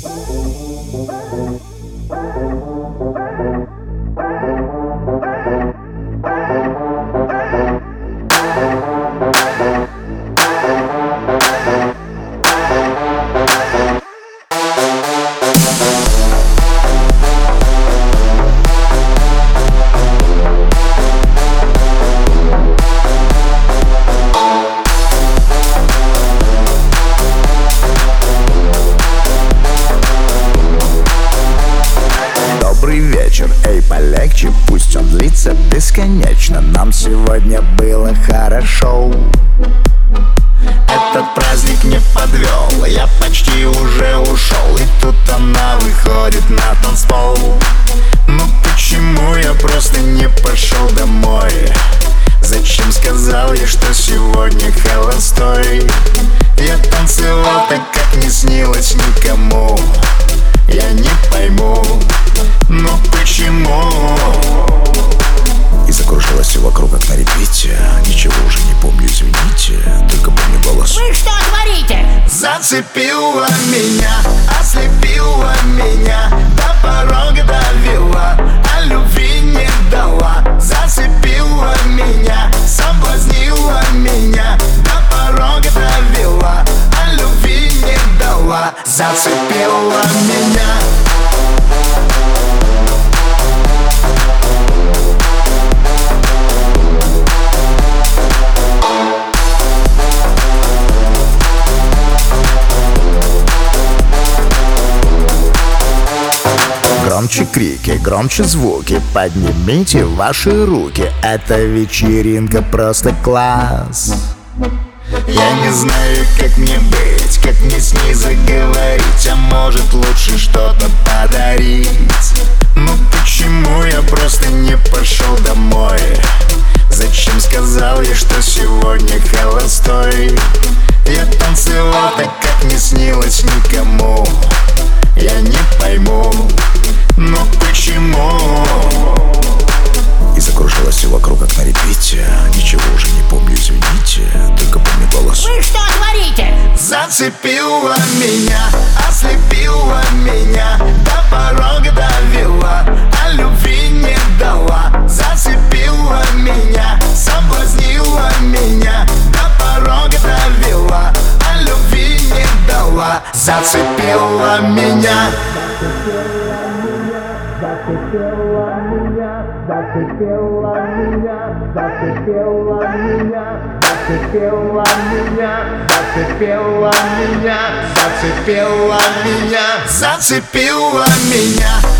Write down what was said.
Добрый вечер, эй, полегче, пусть он длится бесконечно. Нам сегодня было хорошо. Этот праздник не подвел, я почти уже ушел. И тут она выходит на танцпол. Ну почему я просто не пошел домой? Зачем сказал я, что сегодня холостой? Я танцевал так, как не снилось никому. Я не пойму, но почему? И закружилась все вокруг, как на репите. Ничего уже не помню, извините, только помню голос. Вы что творите? Зацепила меня, ослепила меня, до порога довела, а любви не дала. Зацепила меня, соблазнила меня, до порога довела, а любви не дала. Зацепила меня. Громче крики, громче звуки, поднимите ваши руки. Эта вечеринка просто класс. Я не знаю, как мне быть, как мне с ней заговорить. А может лучше что-то подарить? Ну почему я просто не пошел домой? Зачем сказал я, что сегодня холостой? Я танцевал так, как не снилось никому. Я не пойму, но почему? И закружилась все вокруг, как на репите. Ничего уже не помню, извините, только помню голос. Вы что творите? Зацепила меня, ослепила меня, до порога довела, а любви не дала. Зацепила меня, соблазнила меня, до порога довела, а любви не дала. Зацепила меня. Зацепила меня, зацепила меня, зацепила меня, зацепила меня, зацепила меня, зацепила меня, Зацепила меня.